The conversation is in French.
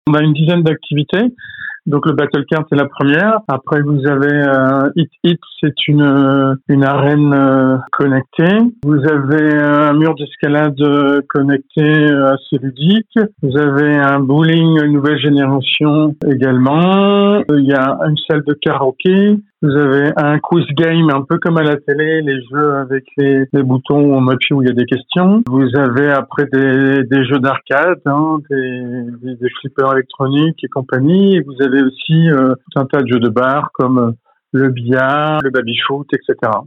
On a une dizaine d'activités. Donc le Battle Card, c'est la première. Après, vous avez Hit Hit, c'est une arène connectée. Vous avez un mur d'escalade connecté assez ludique. Vous avez un bowling nouvelle génération également. Il y a une salle de karaoké. Vous avez un quiz game un peu comme à la télé, les jeux avec les boutons en mode où il y a des questions. Vous avez après des jeux d'arcade, des flippers électroniques et compagnie. Et vous avez aussi tout un tas de jeux de bar comme le billard, le baby-foot, etc.